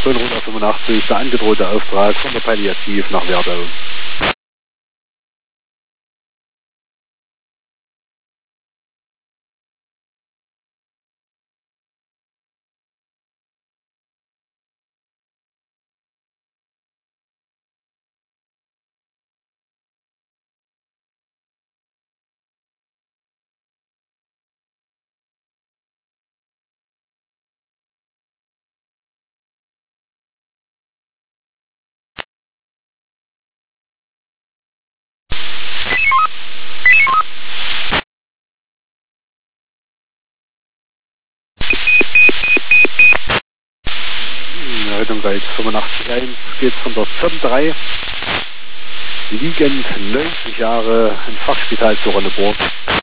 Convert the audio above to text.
Vollroute 85, der angedrohte Auftrag von der Palliativ nach Werdau. Rettungsweit 85.1 geht von der ZOM 3, liegend 90 Jahre, ein Fachspital zu Ronneburg.